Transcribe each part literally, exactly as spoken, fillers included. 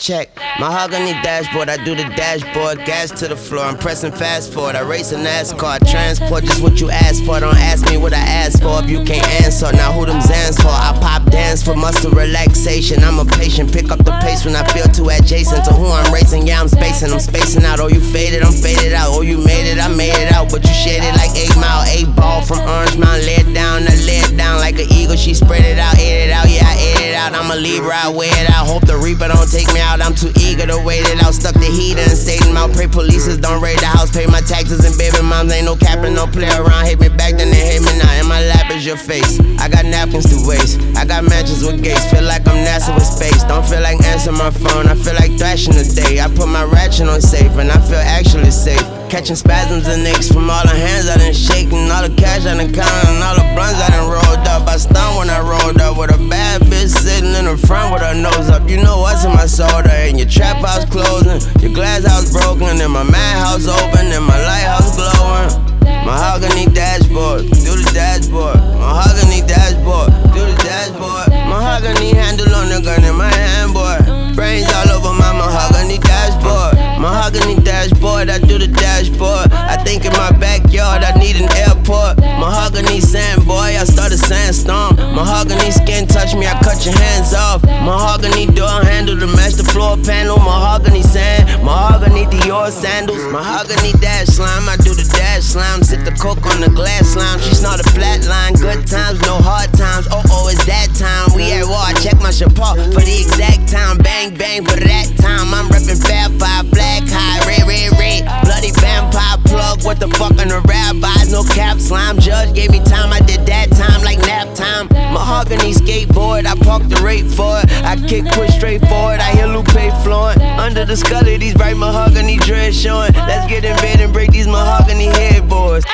check. Mahogany dashboard, I do the dashboard. Gas to the floor, I'm pressing fast forward. I race a NASCAR, transport just what you asked for. Don't ask me what I asked for if you can't answer. Now who them Zans for? I pop dance for muscle relaxation. I'm a patient, pick up the pace when I feel too adjacent to who I'm racing. Yeah, I'm spacing, I'm spacing out. Oh, you faded, I'm faded out. Oh, you made it, I made it out. But you shaded like eight mile, eight ball from Orange Mountain. Lay it down, I lay it down like an eagle. She spread it out, ate it out. Yeah, I ate it out. I'm a Libra, I weigh it out. Hope the Reaper don't take me out. I'm too eager to wait it out. Stuck the heat and Satan out. Pray polices don't raid the house. Pay my taxes and baby moms. Ain't no capping, no play around. Hate me back, then they hate me now. In my lap is your face. I got napkins to waste. I got mansions with gates. Feel like I'm NASA with space. Don't feel like answering my phone. I feel like thrashing today. I put my ratchet on safe and I feel actually safe. Catching spasms and aches from all the hands I done shaking. All the cash I done counted and all the blunts I done rolled up. I stunned when I rolled up with a bad bitch sitting in the front with her nose up. You know what's in my soda, and your trap house closing, your glass house broken, and my madhouse open, and my lighthouse glowing. Mahogany dashboard, do the dashboard. Mahogany dashboard, do the dashboard. Mahogany handle on the gun in my hand, boy. Brains all over my mahogany dashboard. Mahogany dashboard, I do the dashboard. I think in my backyard I need an airport. Mahogany sand, boy, I start a sandstorm. Mahogany skin touch me, I cut your hands off. Mahogany door handle to match the floor panel. Mahogany sand, mahogany Dior sandals. Mahogany dash slime, I do the dash slime. Sip the coke on the glass slime, she snort a flat line. Good times, no hard times, oh oh, it's that time. We at war, I check my chapeau for the exact time. Bang, bang, for that time. I'm reppin' Fab Five, black high, red, red, red. Bloody vampire plug, what the fuck on the rabbis? No cap, slime judge gave me time, I did that time like nap time. Mahogany skateboard, I parked the rate for it. I kick, push straight forward, I hear Lupe flowing. Under the skull of these bright mahogany dreads showing. Let's get in bed and break these mahogany headboards.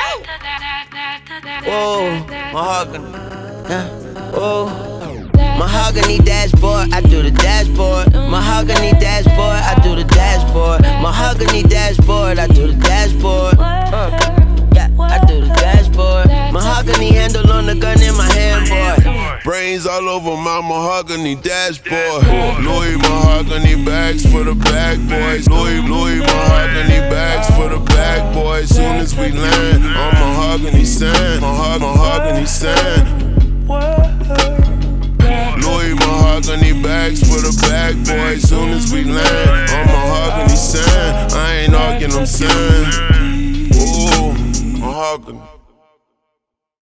Whoa, mahogany, yeah, whoa. Mahogany dashboard, I do the dashboard. Mahogany dashboard, I do the dashboard. Mahogany dashboard, I do the dashboard. Uh, yeah, I do the dashboard. Mahogany handle on the gun in my hand, boy. Brains all over my mahogany dashboard. Louis mahogany bags for the bag boys. Louis, Louis mahogany bags for the bag boys. Soon as we land on mahogany sand, Mahog mahogany sand. Louis mahogany bags for the bag boys. Soon as we land on mahogany sand, I ain't arguing, I'm saying, ooh, mahogany.